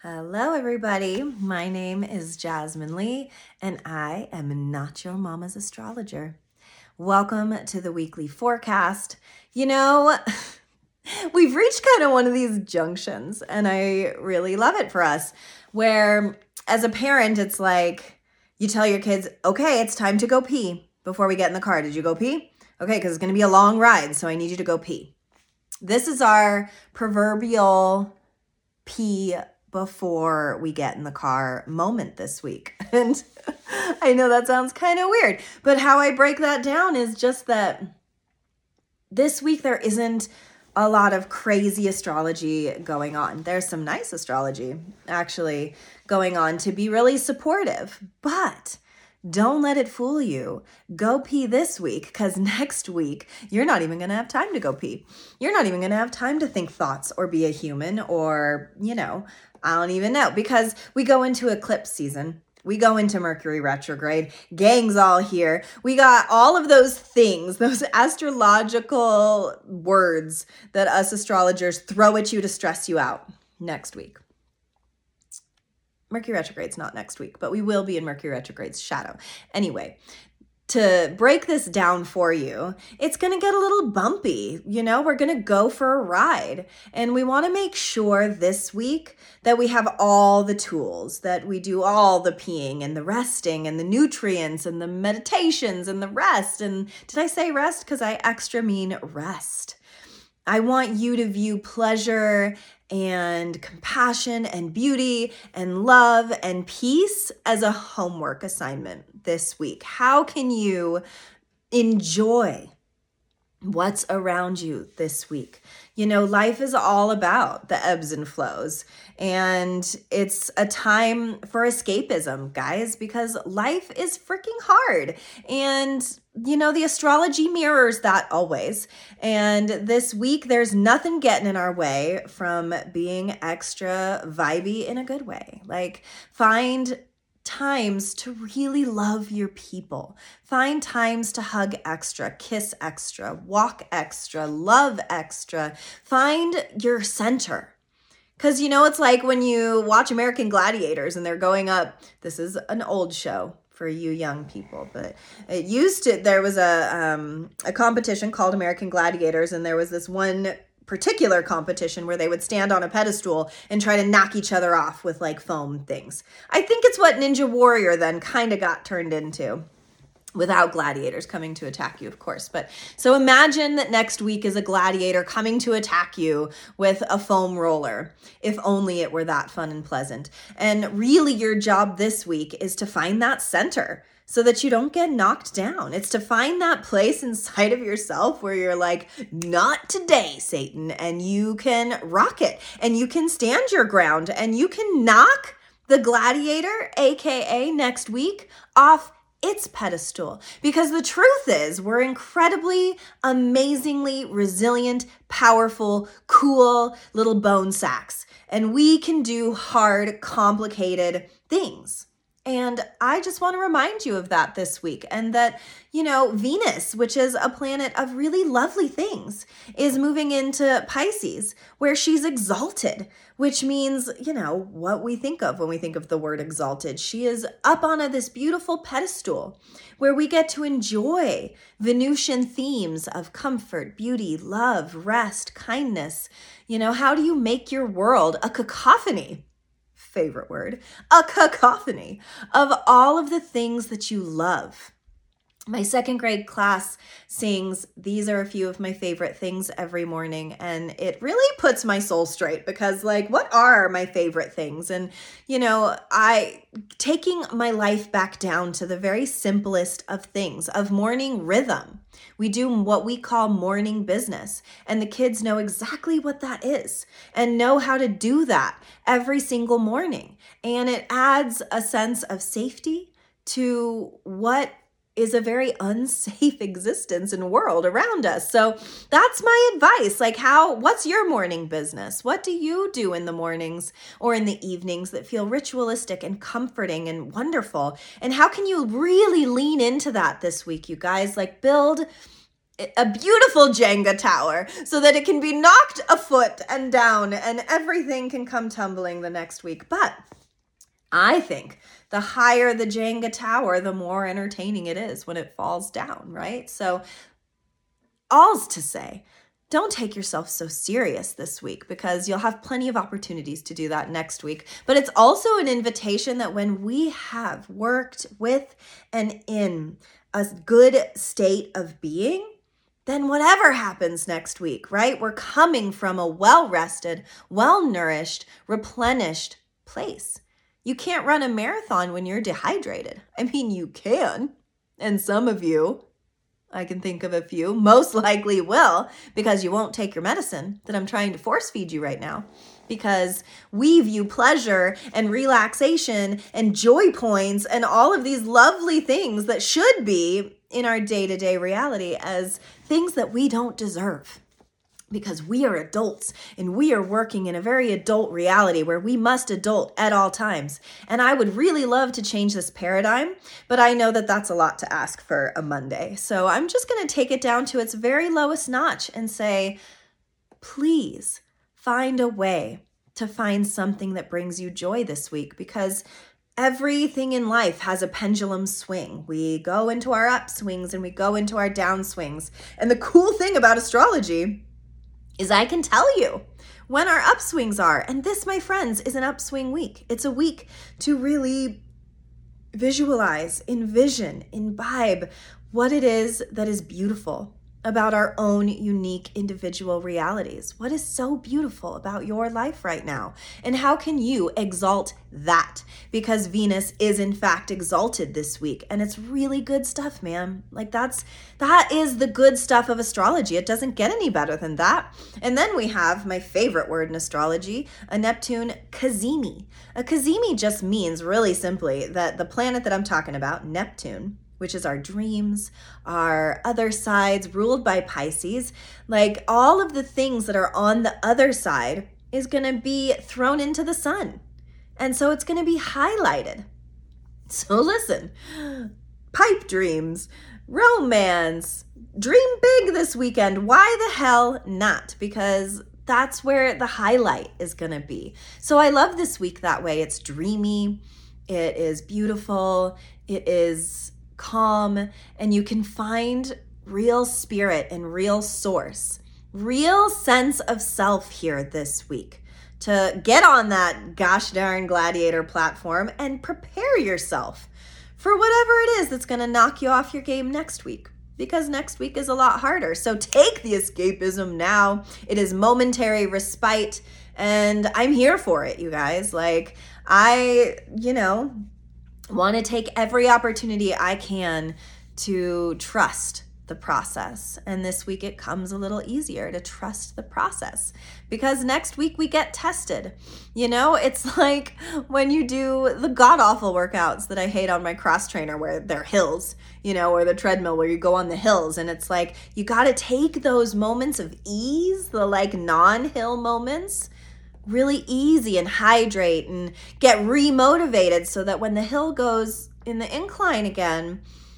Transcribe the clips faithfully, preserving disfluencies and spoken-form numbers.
Hello, everybody. My name is Jasmine Lee, and I am not your mama's astrologer. Welcome to the weekly forecast. You know, we've reached kind of one of these junctions, and I really love it for us, where as a parent, it's like you tell your kids, okay, it's time to go pee before we get in the car. Did you go pee? Okay, because it's going to be a long ride, so I need you to go pee. This is our proverbial pee before we get in the car moment this week. And I know that sounds kind of weird, but how I break that down is just that this week there isn't a lot of crazy astrology going on. There's some nice astrology actually going on to be really supportive, but don't let it fool you. Go pee this week, because next week, you're not even going to have time to go pee. You're not even going to have time to think thoughts or be a human or, you know, I don't even know, because we go into eclipse season. We go into Mercury retrograde. Gang's all here. We got all of those things, those astrological words that us astrologers throw at you to stress you out next week. Mercury retrograde's not next week, but we will be in Mercury retrograde's shadow. Anyway, to break this down for you, it's going to get a little bumpy. You know, we're going to go for a ride, and we want to make sure this week that we have all the tools, that we do all the peeing and the resting and the nutrients and the meditations and the rest. And did I say rest? Because I extra mean rest. I want you to view pleasure and compassion and beauty and love and peace as a homework assignment this week. How can you enjoy what's around you this week? You know, life is all about the ebbs and flows, and it's a time for escapism, guys, because life is freaking hard. And, you know, the astrology mirrors that always. And this week, there's nothing getting in our way from being extra vibey in a good way. Like, find times to really love your people. Find times to hug extra, kiss extra, walk extra, love extra. Find your center. Because, you know, it's like when you watch American Gladiators and they're going up. This is an old show for you young people, but it used to, there was a, um, a competition called American Gladiators, and there was this one particular competition where they would stand on a pedestal and try to knock each other off with like foam things. I think it's what Ninja Warrior then kind of got turned into, without gladiators coming to attack you, of course. But so imagine that next week is a gladiator coming to attack you with a foam roller. If only it were that fun and pleasant. And really your job this week is to find that center, so that you don't get knocked down. It's to find that place inside of yourself where you're like, not today, Satan, and you can rock it, and you can stand your ground, and you can knock the gladiator, aka next week, off its pedestal. Because the truth is, we're incredibly, amazingly resilient, powerful, cool little bone sacks, and we can do hard, complicated things. And I just want to remind you of that this week, and that, you know, Venus, which is a planet of really lovely things, is moving into Pisces, where she's exalted, which means, you know, what we think of when we think of the word exalted. She is up on a, this beautiful pedestal where we get to enjoy Venusian themes of comfort, beauty, love, rest, kindness. You know, how do you make your world a cacophony? Favorite word, a cacophony of all of the things that you love. My second grade class sings "These Are a Few of My Favorite Things" every morning, and it really puts my soul straight, because like, what are my favorite things? And, you know, I taking my life back down to the very simplest of things, of morning rhythm. We do what we call morning business, and the kids know exactly what that is and know how to do that every single morning. And it adds a sense of safety to what is a very unsafe existence and world around us. So that's my advice. Like, how, what's your morning business? What do you do in the mornings or in the evenings that feel ritualistic and comforting and wonderful? And how can you really lean into that this week, you guys? Like, build a beautiful Jenga tower so that it can be knocked afoot and down and everything can come tumbling the next week. But I think the higher the Jenga tower, the more entertaining it is when it falls down, right? So all's to say, don't take yourself so serious this week because you'll have plenty of opportunities to do that next week. But it's also an invitation that when we have worked with and in a good state of being, then whatever happens next week, right? We're coming from a well-rested, well-nourished, replenished place. You can't run a marathon when you're dehydrated. I mean, you can. And some of you, I can think of a few, most likely will, because you won't take your medicine that I'm trying to force feed you right now. Because we view pleasure and relaxation and joy points and all of these lovely things that should be in our day-to-day reality as things that we don't deserve. Because we are adults and we are working in a very adult reality where we must adult at all times. And I would really love to change this paradigm, but I know that that's a lot to ask for a Monday. So I'm just going to take it down to its very lowest notch and say, please find a way to find something that brings you joy this week, because everything in life has a pendulum swing. We go into our upswings and we go into our downswings. And the cool thing about astrology is I can tell you when our upswings are. And this, my friends, is an upswing week. It's a week to really visualize, envision, imbibe what it is that is beautiful about our own unique individual realities. What is so beautiful about your life right now? And how can you exalt that? Because Venus is in fact exalted this week, and it's really good stuff, man. Like that's, that is the good stuff of astrology. It doesn't get any better than that. And then we have my favorite word in astrology, a Neptune cazimi. A cazimi just means really simply that the planet that I'm talking about, Neptune, which is our dreams, our other sides ruled by Pisces, like all of the things that are on the other side is going to be thrown into the sun. And so it's going to be highlighted. So listen, pipe dreams, romance, dream big this weekend. Why the hell not? Because that's where the highlight is going to be. So I love this week that way. It's dreamy. It is beautiful. It is calm, and you can find real spirit and real source, real sense of self here this week to get on that gosh darn gladiator platform and prepare yourself for whatever it is that's going to knock you off your game next week, because next week is a lot harder. So take the escapism now. It is momentary respite, and I'm here for it, you guys. Like I, you know, want to take every opportunity I can to trust the process. And this week it comes a little easier to trust the process because next week we get tested. You know, it's like when you do the god-awful workouts that I hate on my cross trainer where they're hills, you know, or the treadmill where you go on the hills. And it's like, you got to take those moments of ease, the like non-hill moments, really easy and hydrate and get remotivated so that when the hill goes in the incline again,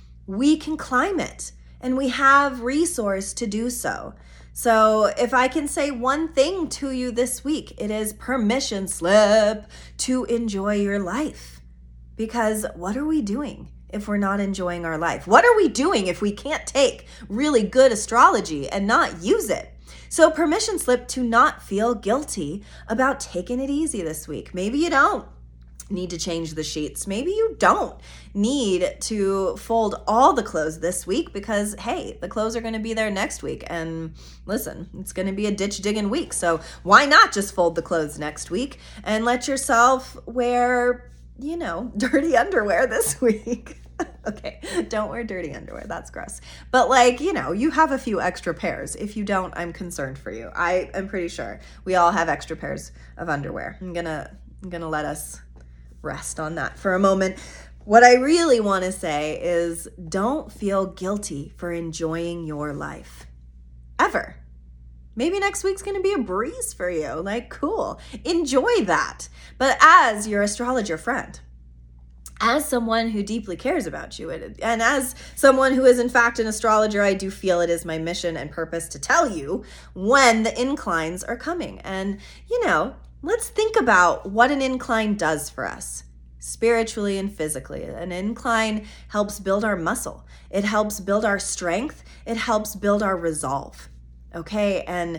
we can climb it and we have resource to do so. So if I can say one thing to you this week, it is permission slip to enjoy your life. Because what are we doing if we're not enjoying our life? What are we doing if we can't take really good astrology and not use it? So permission slip to not feel guilty about taking it easy this week. Maybe you don't need to change the sheets. Maybe you don't need to fold all the clothes this week because, hey, the clothes are going to be there next week. And listen, it's going to be a ditch digging week. So why not just fold the clothes next week and let yourself wear, you know, dirty underwear this week? Okay, don't wear dirty underwear. That's gross. But like, you know, you have a few extra pairs. If you don't, I'm concerned for you. I am pretty sure we all have extra pairs of underwear. I'm gonna, I'm gonna let us rest on that for a moment. What I really want to say is don't feel guilty for enjoying your life. Ever. Maybe next week's going to be a breeze for you. Like, cool. Enjoy that. But as your astrologer friend, as someone who deeply cares about you, and as someone who is in fact an astrologer, I do feel it is my mission and purpose to tell you when the inclines are coming. And, you know, let's think about what an incline does for us spiritually and physically. An incline helps build our muscle. It helps build our strength. It helps build our resolve. Okay. And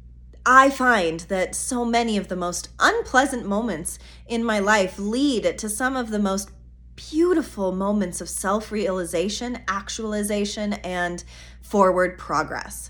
I find that so many of the most unpleasant moments in my life lead to some of the most beautiful moments of self-realization, actualization, and forward progress.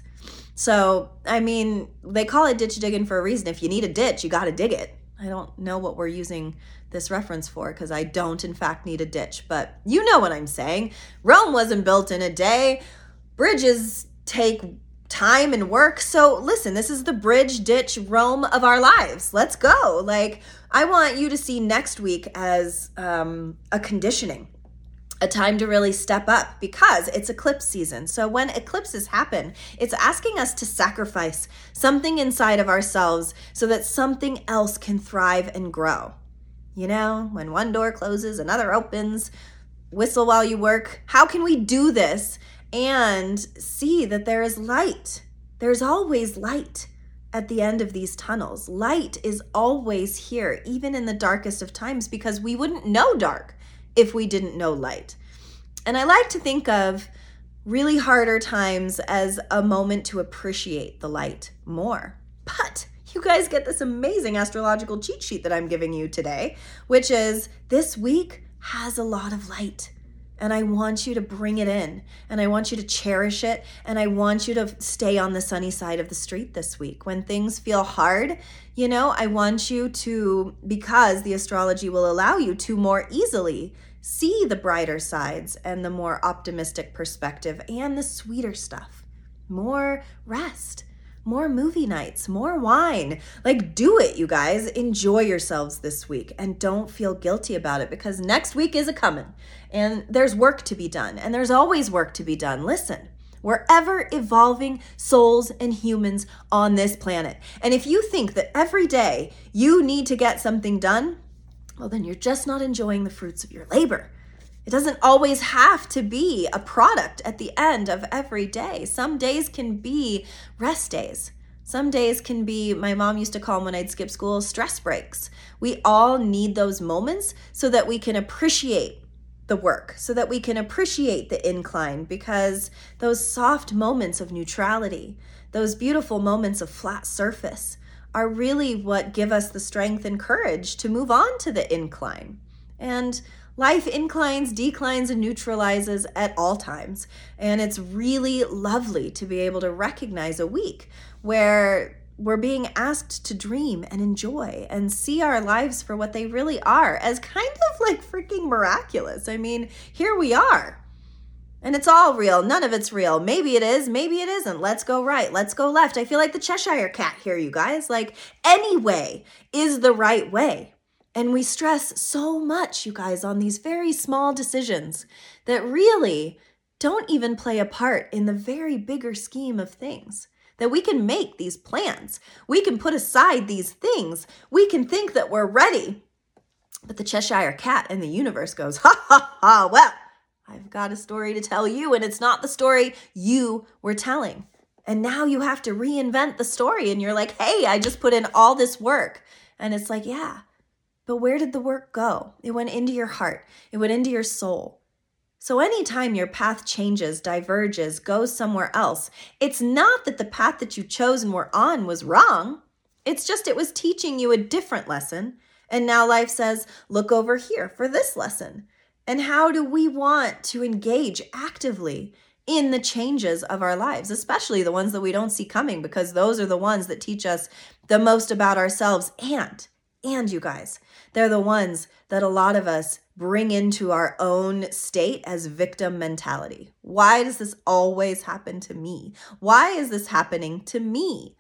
So, I mean, they call it ditch digging for a reason. If you need a ditch, you got to dig it. I don't know what we're using this reference for because I don't, in fact, need a ditch. But you know what I'm saying. Rome wasn't built in a day. Bridges take time and work. So listen, this is the bridge, ditch, Rome of our lives. Let's go. Like, I want you to see next week as um, a conditioning, a time to really step up because it's eclipse season. So when eclipses happen, it's asking us to sacrifice something inside of ourselves so that something else can thrive and grow. You know, when one door closes, another opens, whistle while you work. How can we do this and see that there is light? There's always light at the end of these tunnels. Light is always here, even in the darkest of times, because we wouldn't know dark if we didn't know light. And I like to think of really harder times as a moment to appreciate the light more. But you guys get this amazing astrological cheat sheet that I'm giving you today, which is this week has a lot of light. And I want you to bring it in, and I want you to cherish it, and I want you to stay on the sunny side of the street this week. When things feel hard, you know, I want you to, because the astrology will allow you to more easily see the brighter sides and the more optimistic perspective and the sweeter stuff. More rest, more movie nights, more wine. Like, do it, you guys. Enjoy yourselves this week and don't feel guilty about it because next week is a coming and there's work to be done and there's always work to be done. Listen, we're ever evolving souls and humans on this planet. And if you think that every day you need to get something done, well, then you're just not enjoying the fruits of your labor. It doesn't always have to be a product at the end of every day. Some days can be rest days. Some days can be, my mom used to call them when I'd skip school, stress breaks. We all need those moments so that we can appreciate the work, so that we can appreciate the incline, because those soft moments of neutrality, those beautiful moments of flat surface are really what give us the strength and courage to move on to the incline. And life inclines, declines, and neutralizes at all times. And it's really lovely to be able to recognize a week where we're being asked to dream and enjoy and see our lives for what they really are, as kind of like freaking miraculous. I mean, here we are. And it's all real. None of it's real. Maybe it is. Maybe it isn't. Let's go right. Let's go left. I feel like the Cheshire Cat here, you guys. Like, any way is the right way. And we stress so much, you guys, on these very small decisions that really don't even play a part in the very bigger scheme of things. That we can make these plans. We can put aside these things. We can think that we're ready. But the Cheshire Cat and the universe goes, ha ha ha, well, I've got a story to tell you, and it's not the story you were telling. And now you have to reinvent the story, and you're like, hey, I just put in all this work. And it's like, yeah, but where did the work go? It went into your heart. It went into your soul. So anytime your path changes, diverges, goes somewhere else, it's not that the path that you chose and were on was wrong. It's just it was teaching you a different lesson. And now life says, look over here for this lesson. And how do we want to engage actively in the changes of our lives, especially the ones that we don't see coming, because those are the ones that teach us the most about ourselves. And, and you guys, they're the ones that a lot of us bring into our own state as victim mentality. Why does this always happen to me? Why is this happening to me?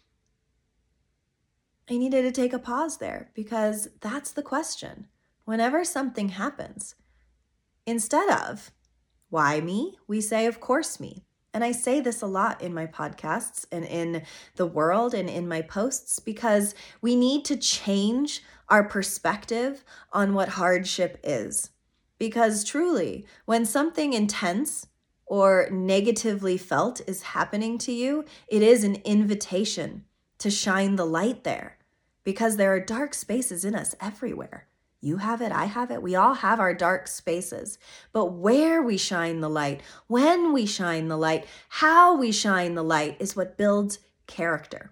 I needed to take a pause there because that's the question. Whenever something happens, instead of, why me? We say, of course me. And I say this a lot in my podcasts and in the world and in my posts because we need to change our perspective on what hardship is. Because truly, when something intense or negatively felt is happening to you, it is an invitation to shine the light there, because there are dark spaces in us everywhere. You have it, I have it, we all have our dark spaces. But where we shine the light, when we shine the light, how we shine the light is what builds character.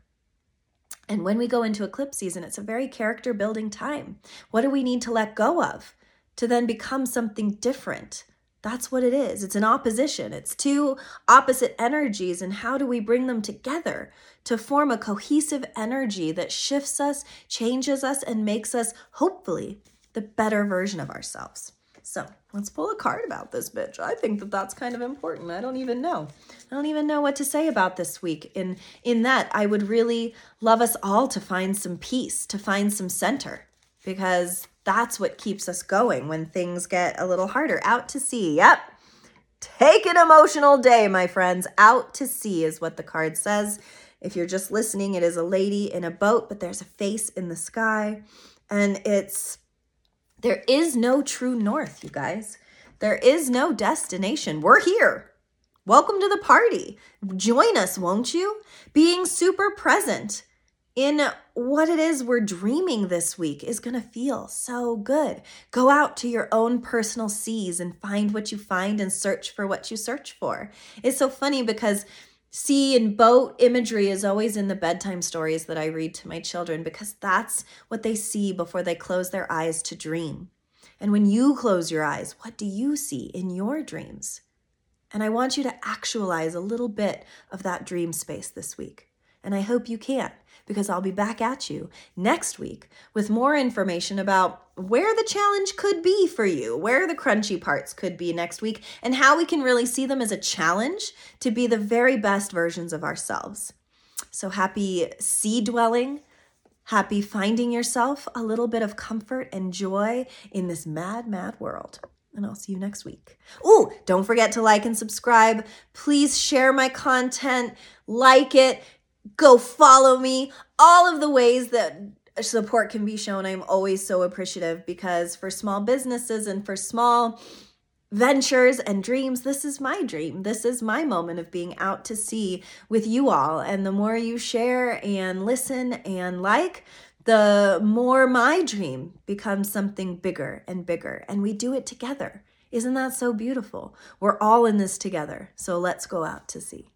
And when we go into eclipse season, it's a very character building time. What do we need to let go of to then become something different? That's what it is. It's an opposition. It's two opposite energies. And how do we bring them together to form a cohesive energy that shifts us, changes us, and makes us, hopefully, the better version of ourselves? So let's pull a card about this bitch. I think that that's kind of important. I don't even know. I don't even know what to say about this week. In, in that, I would really love us all to find some peace, to find some center, because that's what keeps us going when things get a little harder. Out to sea. Yep. Take an emotional day, my friends. Out to sea is what the card says. If you're just listening, it is a lady in a boat, but there's a face in the sky. And it's, there is no true north, you guys. There is no destination. We're here. Welcome to the party. Join us, won't you? Being super present in what it is we're dreaming this week is going to feel so good. Go out to your own personal seas and find what you find and search for what you search for. It's so funny because sea and boat imagery is always in the bedtime stories that I read to my children, because that's what they see before they close their eyes to dream. And when you close your eyes, what do you see in your dreams? And I want you to actualize a little bit of that dream space this week. And I hope you can, because I'll be back at you next week with more information about where the challenge could be for you, where the crunchy parts could be next week, and how we can really see them as a challenge to be the very best versions of ourselves. So happy sea dwelling, happy finding yourself a little bit of comfort and joy in this mad, mad world. And I'll see you next week. Ooh, don't forget to like and subscribe. Please share my content, like it. Go follow me. All of the ways that support can be shown, I'm always so appreciative, because for small businesses and for small ventures and dreams, this is my dream. This is my moment of being out to sea with you all. And the more you share and listen and like, the more my dream becomes something bigger and bigger. And we do it together. Isn't that so beautiful? We're all in this together. So let's go out to sea.